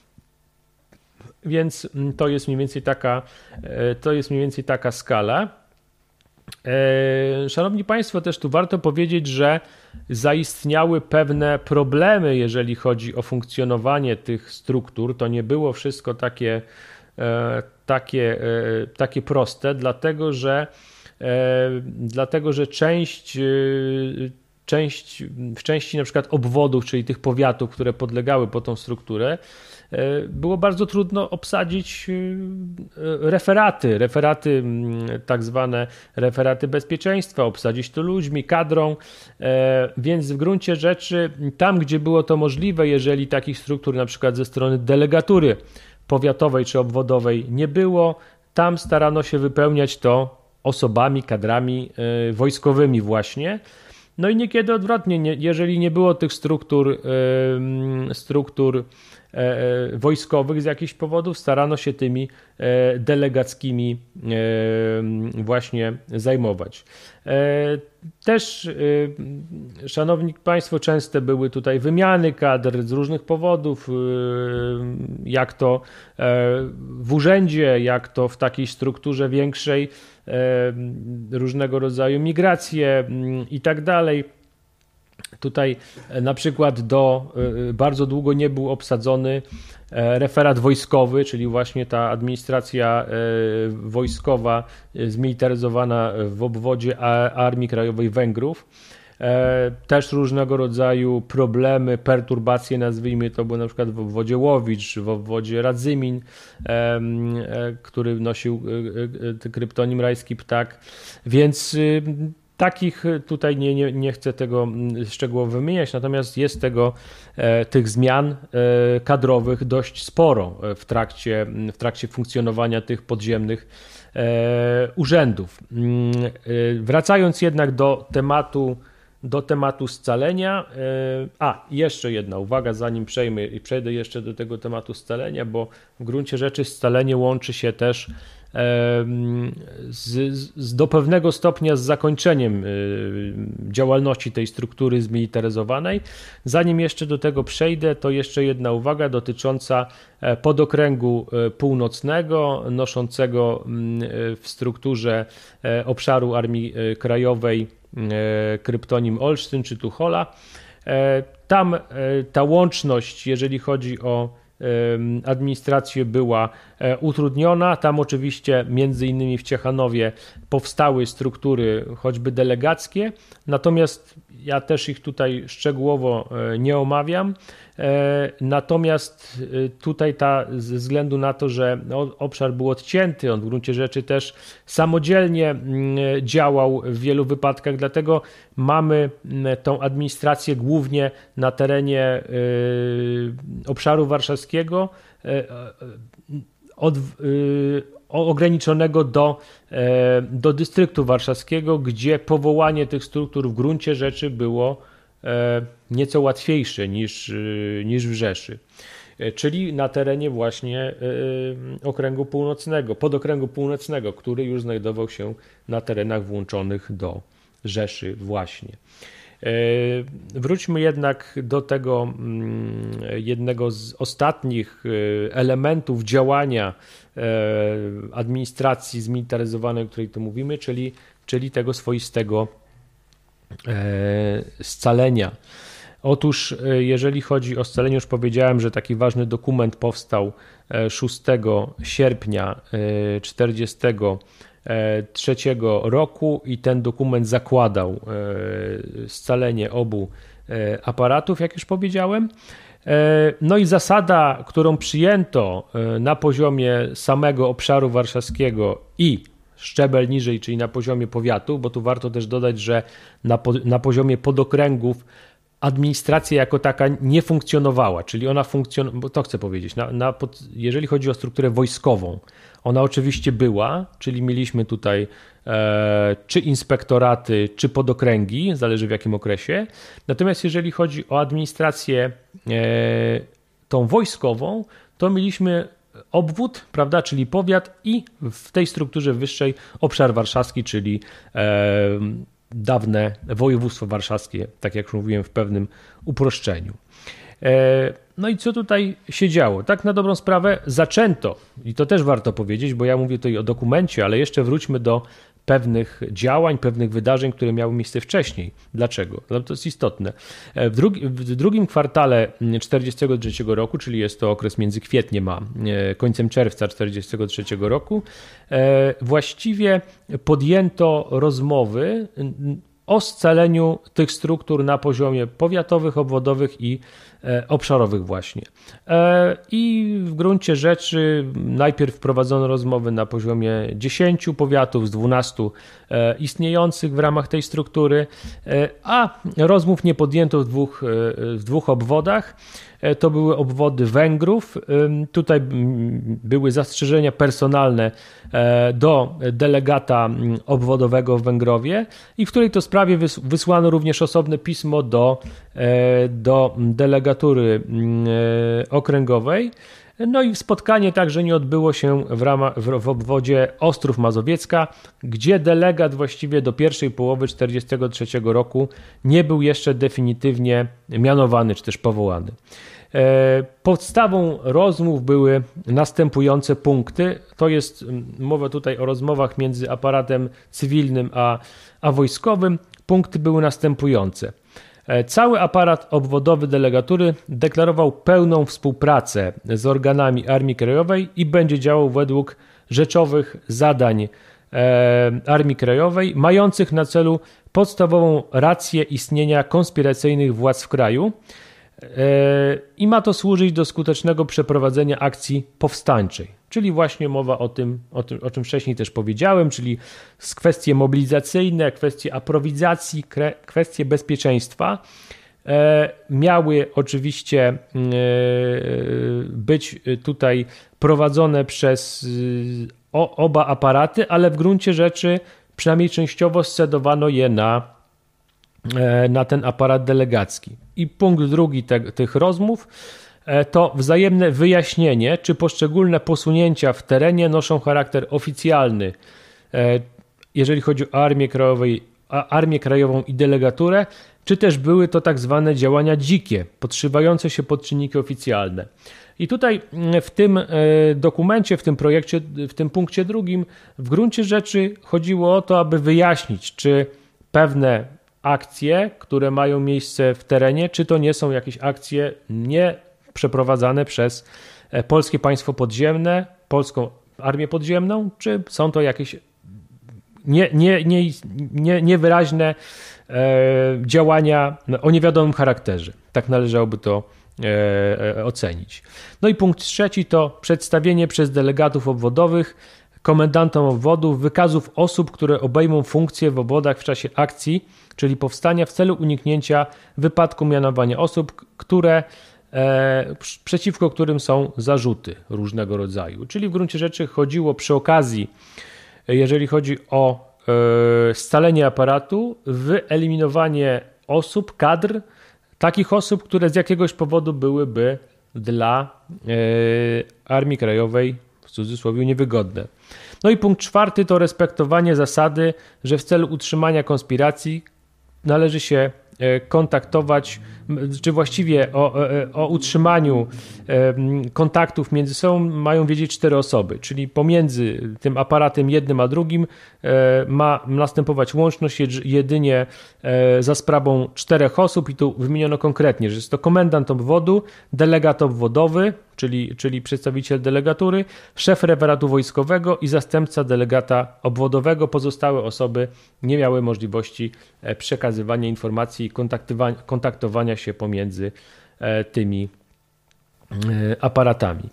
Więc to jest mniej więcej taka, to jest mniej więcej taka skala. Szanowni Państwo, też tu warto powiedzieć, że zaistniały pewne problemy, jeżeli chodzi o funkcjonowanie tych struktur. To nie było wszystko takie, takie, takie proste, dlatego że, dlatego, że część Część, w części na przykład obwodów, czyli tych powiatów, które podlegały pod tą strukturę, było bardzo trudno obsadzić referaty, referaty tak zwane referaty bezpieczeństwa, obsadzić to ludźmi, kadrą, więc w gruncie rzeczy tam, gdzie było to możliwe, jeżeli takich struktur na przykład ze strony delegatury powiatowej czy obwodowej nie było, tam starano się wypełniać to osobami, kadrami wojskowymi właśnie. No i niekiedy odwrotnie, nie, jeżeli nie było tych struktur, e, struktur e, wojskowych z jakichś powodów, starano się tymi e, delegackimi e, właśnie zajmować. E, też, e, szanowni Państwo, częste były tutaj wymiany kadr z różnych powodów, e, jak to e, w urzędzie, jak to w takiej strukturze większej, różnego rodzaju migracje i tak dalej. Tutaj na przykład do bardzo długo nie był obsadzony referat wojskowy, czyli właśnie ta administracja wojskowa zmilitaryzowana w obwodzie Armii Krajowej Węgrów. Też różnego rodzaju problemy, perturbacje, nazwijmy to, bo na przykład w obwodzie Łowicz, w obwodzie Radzymin, który nosił kryptonim Rajski Ptak, więc takich tutaj nie, nie, nie chcę tego szczegółowo wymieniać, natomiast jest tego, tych zmian kadrowych dość sporo w trakcie, w trakcie funkcjonowania tych podziemnych urzędów. Wracając jednak do tematu do tematu scalenia. A, jeszcze jedna uwaga, zanim przejmę i przejdę jeszcze do tego tematu scalenia, bo w gruncie rzeczy scalenie łączy się też z, z, do pewnego stopnia z zakończeniem działalności tej struktury zmilitaryzowanej. Zanim jeszcze do tego przejdę, to jeszcze jedna uwaga dotycząca podokręgu północnego, noszącego w strukturze obszaru Armii Krajowej kryptonim Olsztyn czy Tuchola. Tam ta łączność, jeżeli chodzi o administrację, była utrudniona. Tam oczywiście między innymi w Ciechanowie powstały struktury choćby delegackie, natomiast ja też ich tutaj szczegółowo nie omawiam. Natomiast tutaj ta, ze względu na to, że obszar był odcięty, on w gruncie rzeczy też samodzielnie działał w wielu wypadkach, dlatego mamy tą administrację głównie na terenie obszaru warszawskiego, od, ograniczonego do, do dystryktu warszawskiego, gdzie powołanie tych struktur w gruncie rzeczy było nieco łatwiejsze niż, niż w Rzeszy, czyli na terenie właśnie okręgu północnego, podokręgu północnego, który już znajdował się na terenach włączonych do Rzeszy właśnie. Wróćmy jednak do tego jednego z ostatnich elementów działania administracji zmilitaryzowanej, o której tu mówimy, czyli, czyli tego swoistego scalenia. Otóż jeżeli chodzi o scalenie, już powiedziałem, że taki ważny dokument powstał szóstego sierpnia tysiąc dziewięćset czterdziestego trzeciego roku i ten dokument zakładał scalenie obu aparatów, jak już powiedziałem. No i zasada, którą przyjęto na poziomie samego obszaru warszawskiego i szczebel niżej, czyli na poziomie powiatu, bo tu warto też dodać, że na, po, na poziomie podokręgów administracja jako taka nie funkcjonowała, czyli ona funkcjonowała, bo to chcę powiedzieć, na, na pod, jeżeli chodzi o strukturę wojskową, ona oczywiście była, czyli mieliśmy tutaj e, czy inspektoraty, czy podokręgi, zależy w jakim okresie, natomiast jeżeli chodzi o administrację e, tą wojskową, to mieliśmy obwód, prawda, czyli powiat i w tej strukturze wyższej obszar warszawski, czyli e, dawne województwo warszawskie, tak jak już mówiłem w pewnym uproszczeniu. No i co tutaj się działo? Tak na dobrą sprawę zaczęto, i to też warto powiedzieć, bo ja mówię tutaj o dokumencie, ale jeszcze wróćmy do pewnych działań, pewnych wydarzeń, które miały miejsce wcześniej. Dlaczego? No to jest istotne. W, drugi, w drugim kwartale tysiąc dziewięćset czterdziestego trzeciego roku, czyli jest to okres między kwietniem a końcem czerwca tysiąc dziewięćset czterdziestego trzeciego roku, właściwie podjęto rozmowy o scaleniu tych struktur na poziomie powiatowych, obwodowych i obszarowych właśnie. I w gruncie rzeczy najpierw wprowadzono rozmowy na poziomie dziesięciu powiatów z dwunastu istniejących w ramach tej struktury, a rozmów nie podjęto w dwóch, w dwóch obwodach. To były obwody Węgrów. Tutaj były zastrzeżenia personalne do delegata obwodowego w Węgrowie i w której to sprawie wysłano również osobne pismo do, do delegatury okręgowej. No i spotkanie także nie odbyło się w, ramach, w obwodzie Ostrów Mazowiecka, gdzie delegat właściwie do pierwszej połowy tysiąc dziewięćset czterdziestego trzeciego roku nie był jeszcze definitywnie mianowany czy też powołany. Podstawą rozmów były następujące punkty. To jest mowa tutaj o rozmowach między aparatem cywilnym a, a wojskowym. Punkty były następujące. Cały aparat obwodowy delegatury deklarował pełną współpracę z organami Armii Krajowej i będzie działał według rzeczowych zadań Armii Krajowej, mających na celu podstawową rację istnienia konspiracyjnych władz w kraju i ma to służyć do skutecznego przeprowadzenia akcji powstańczej. Czyli właśnie mowa o tym, o tym, o czym wcześniej też powiedziałem, czyli kwestie mobilizacyjne, kwestie aprowizacji, kwestie bezpieczeństwa miały oczywiście być tutaj prowadzone przez oba aparaty, ale w gruncie rzeczy przynajmniej częściowo scedowano je na, na ten aparat delegacki. I punkt drugi te, tych rozmów to wzajemne wyjaśnienie, czy poszczególne posunięcia w terenie noszą charakter oficjalny, jeżeli chodzi o Armię Krajową, Armię Krajową i delegaturę, czy też były to tak zwane działania dzikie, podszywające się pod czynniki oficjalne. I tutaj w tym dokumencie, w tym projekcie, w tym punkcie drugim, w gruncie rzeczy chodziło o to, aby wyjaśnić, czy pewne akcje, które mają miejsce w terenie, czy to nie są jakieś akcje nie przeprowadzane przez polskie państwo podziemne, polską armię podziemną, czy są to jakieś nie, nie, nie, nie, niewyraźne działania o niewiadomym charakterze. Tak należałoby to ocenić. No i punkt trzeci to przedstawienie przez delegatów obwodowych komendantom obwodów wykazów osób, które obejmą funkcje w obwodach w czasie akcji, czyli powstania w celu uniknięcia wypadku mianowania osób, które E, przeciwko którym są zarzuty różnego rodzaju. Czyli w gruncie rzeczy chodziło przy okazji, jeżeli chodzi o e, scalenie aparatu, wyeliminowanie osób, kadr, takich osób, które z jakiegoś powodu byłyby dla e, Armii Krajowej w cudzysłowie niewygodne. No i punkt czwarty to respektowanie zasady, że w celu utrzymania konspiracji należy się kontaktować, czy właściwie o, o utrzymaniu kontaktów między sobą mają wiedzieć cztery osoby, czyli pomiędzy tym aparatem jednym a drugim ma następować łączność jedynie za sprawą czterech osób i tu wymieniono konkretnie, że jest to komendant obwodu, delegat obwodowy, czyli, czyli przedstawiciel delegatury, szef referatu wojskowego i zastępca delegata obwodowego. Pozostałe osoby nie miały możliwości przekazywania informacji i kontaktowania, kontaktowania się pomiędzy tymi aparatami.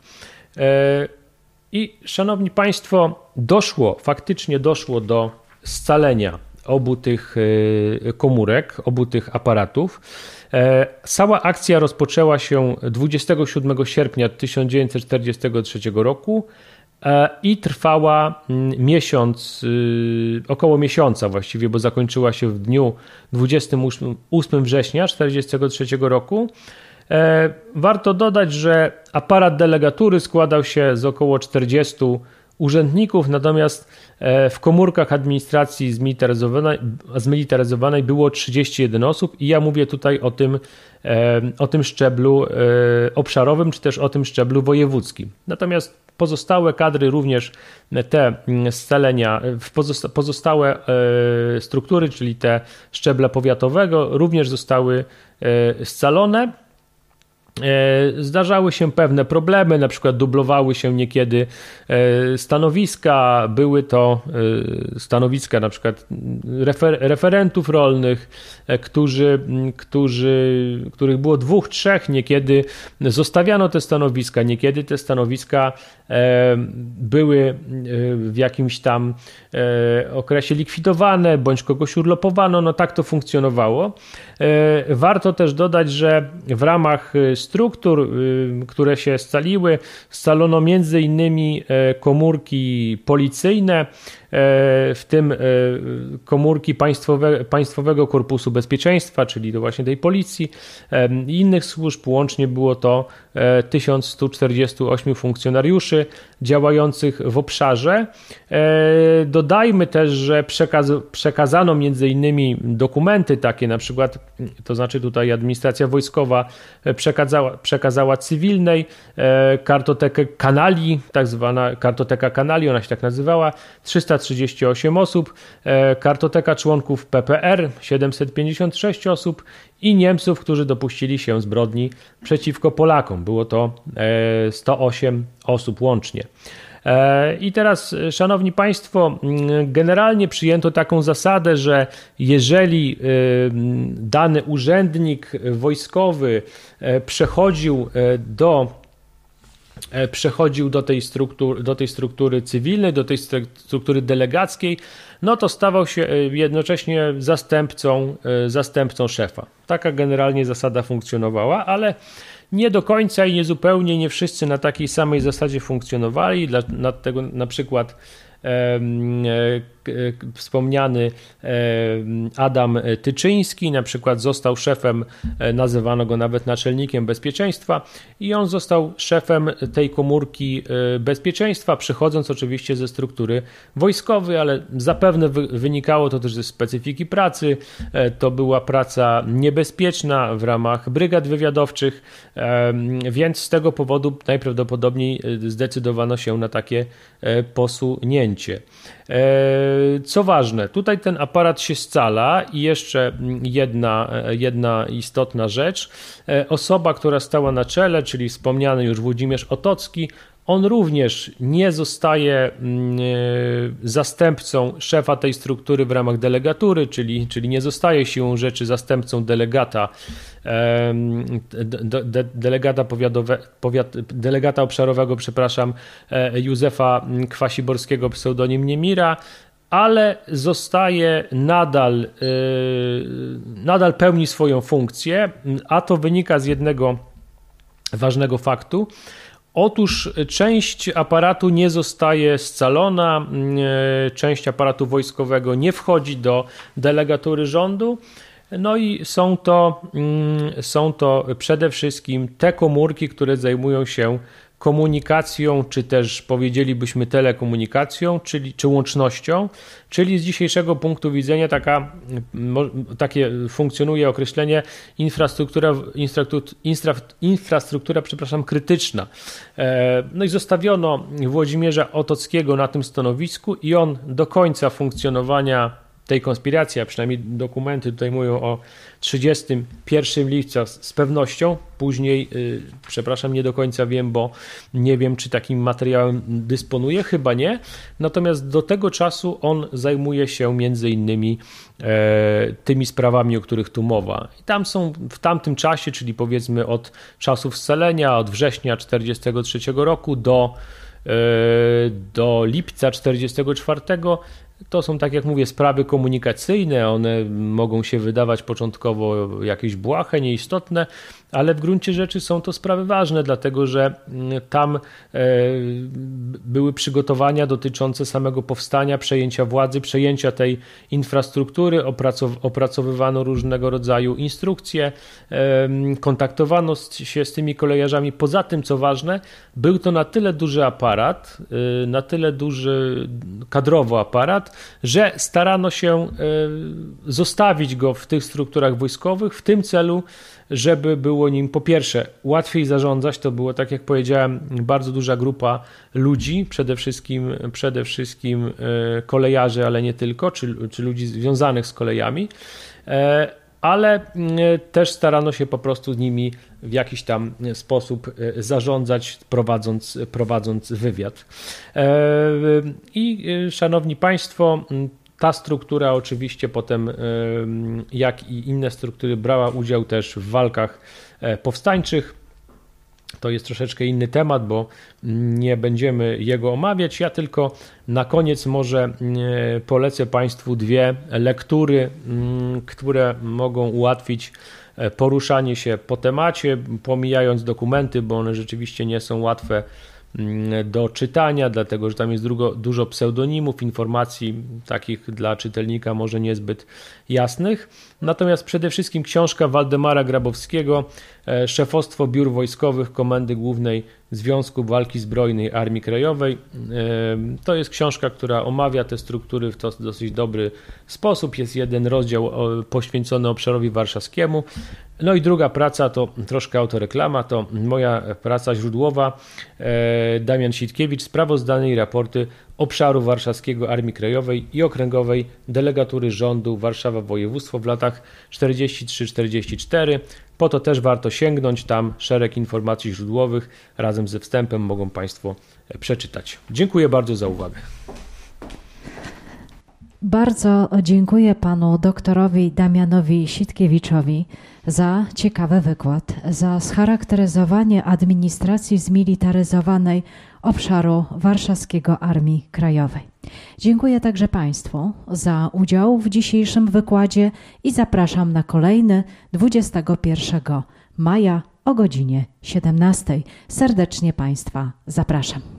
I szanowni państwo, doszło, faktycznie doszło do scalenia obu tych komórek, obu tych aparatów. Cała akcja rozpoczęła się dwudziestego siódmego sierpnia tysiąc dziewięćset czterdziestego trzeciego roku i trwała miesiąc, około miesiąca właściwie, bo zakończyła się w dniu dwudziestego ósmego września tysiąc dziewięćset czterdziestego trzeciego roku. Warto dodać, że aparat delegatury składał się z około czterdziestu urzędników, natomiast w komórkach administracji zmilitaryzowanej, zmilitaryzowanej było trzydzieści jeden osób i ja mówię tutaj o tym, o tym szczeblu obszarowym, czy też o tym szczeblu wojewódzkim. Natomiast pozostałe kadry, również te scalenia, pozostałe struktury, czyli te szczebla powiatowego, również zostały scalone. Zdarzały się pewne problemy, na przykład dublowały się niekiedy stanowiska, były to stanowiska na przykład refer, referentów rolnych, którzy, którzy, których było dwóch, trzech, niekiedy zostawiano te stanowiska, niekiedy te stanowiska były w jakimś tam okresie likwidowane, bądź kogoś urlopowano, no tak to funkcjonowało. Warto też dodać, że w ramach struktur, które się scaliły, scalono między innymi komórki policyjne, w tym komórki państwowe, Państwowego Korpusu Bezpieczeństwa, czyli to właśnie tej policji i innych służb. Łącznie było to tysiąc sto czterdziestu ośmiu funkcjonariuszy działających w obszarze. Dodajmy też, że przekaz, przekazano między innymi dokumenty takie, na przykład, to znaczy tutaj administracja wojskowa przekazała, przekazała cywilnej kartotekę kanali, tak zwana kartoteka kanali, ona się tak nazywała, trzysta trzydzieści osiem osób, kartoteka członków P P R siedemset pięćdziesiąt sześć osób i Niemców, którzy dopuścili się zbrodni przeciwko Polakom. Było to sto osiem osób łącznie. I teraz, szanowni państwo, generalnie przyjęto taką zasadę, że jeżeli dany urzędnik wojskowy przechodził do przechodził do tej, struktury, do tej struktury cywilnej, do tej struktury delegackiej, no to stawał się jednocześnie zastępcą, zastępcą szefa. Taka generalnie zasada funkcjonowała, ale nie do końca i nie zupełnie nie wszyscy na takiej samej zasadzie funkcjonowali, dlatego na przykład wspomniany Adam Tyczyński na przykład został szefem, nazywano go nawet naczelnikiem bezpieczeństwa i on został szefem tej komórki bezpieczeństwa, przychodząc oczywiście ze struktury wojskowej, ale zapewne wynikało to też ze specyfiki pracy. To była praca niebezpieczna w ramach brygad wywiadowczych, więc z tego powodu najprawdopodobniej zdecydowano się na takie posunięcie. Co ważne, tutaj ten aparat się scala i jeszcze jedna, jedna istotna rzecz. Osoba, która stała na czele, czyli wspomniany już Włodzimierz Otocki, on również nie zostaje zastępcą szefa tej struktury w ramach delegatury, czyli, czyli nie zostaje siłą rzeczy zastępcą delegata, de, de, delegata, powiatowe, powiat, delegata obszarowego, przepraszam, Józefa Kwasiborskiego, pseudonim Niemira, ale zostaje nadal, nadal pełni swoją funkcję, a to wynika z jednego ważnego faktu. Otóż część aparatu nie zostaje scalona, część aparatu wojskowego nie wchodzi do delegatury rządu, no i są to, są to przede wszystkim te komórki, które zajmują się komunikacją, czy też powiedzielibyśmy telekomunikacją, czyli, czy łącznością, czyli z dzisiejszego punktu widzenia taka, takie funkcjonuje określenie infrastruktura, infrastruktura, infrastruktura przepraszam, krytyczna. No i zostawiono Włodzimierza Otockiego na tym stanowisku i on do końca funkcjonowania tej konspiracji, a przynajmniej dokumenty tutaj mówią o trzydziestego pierwszego lipca z pewnością, później, yy, przepraszam, nie do końca wiem, bo nie wiem, czy takim materiałem dysponuje, chyba nie, natomiast do tego czasu on zajmuje się między innymi e, tymi sprawami, o których tu mowa. I tam są w tamtym czasie, czyli powiedzmy od czasów scalenia, od września czterdziestego trzeciego roku do, e, do lipca czterdziestego czwartego, to są, tak jak mówię, sprawy komunikacyjne, one mogą się wydawać początkowo jakieś błahe, nieistotne, ale w gruncie rzeczy są to sprawy ważne, dlatego że tam były przygotowania dotyczące samego powstania, przejęcia władzy, przejęcia tej infrastruktury, opracowywano różnego rodzaju instrukcje, kontaktowano się z tymi kolejarzami. Poza tym, co ważne, był to na tyle duży aparat, na tyle duży kadrowo aparat, że starano się zostawić go w tych strukturach wojskowych w tym celu, żeby było nim po pierwsze łatwiej zarządzać, to było, tak jak powiedziałem, bardzo duża grupa ludzi, przede wszystkim, przede wszystkim kolejarzy, ale nie tylko, czy, czy ludzi związanych z kolejami, ale też starano się po prostu z nimi w jakiś tam sposób zarządzać, prowadząc, prowadząc wywiad. I szanowni Państwo, ta struktura oczywiście potem, jak i inne struktury, brała udział też w walkach powstańczych. To jest troszeczkę inny temat, bo nie będziemy jego omawiać. Ja tylko na koniec może polecę Państwu dwie lektury, które mogą ułatwić poruszanie się po temacie, pomijając dokumenty, bo one rzeczywiście nie są łatwe do czytania, dlatego że tam jest dużo, dużo pseudonimów, informacji takich dla czytelnika może niezbyt jasnych. Natomiast przede wszystkim książka Waldemara Grabowskiego Szefostwo Biur Wojskowych Komendy Głównej Związku Walki Zbrojnej Armii Krajowej. To jest książka, która omawia te struktury w dosyć dobry sposób. Jest jeden rozdział poświęcony obszarowi warszawskiemu. No i druga praca to troszkę autoreklama, to moja praca źródłowa, Damian Sitkiewicz, sprawozdanie i raporty obszaru warszawskiego Armii Krajowej i Okręgowej Delegatury Rządu Warszawa Województwo w latach czterdziesty trzeci do czterdziestego czwartego. Po to też warto sięgnąć, tam szereg informacji źródłowych razem ze wstępem mogą Państwo przeczytać. Dziękuję bardzo za uwagę. Bardzo dziękuję panu doktorowi Damianowi Sitkiewiczowi za ciekawy wykład, za scharakteryzowanie administracji zmilitaryzowanej obszaru warszawskiego Armii Krajowej. Dziękuję także Państwu za udział w dzisiejszym wykładzie i zapraszam na kolejny dwudziestego pierwszego maja o godzinie siedemnastej. Serdecznie Państwa zapraszam.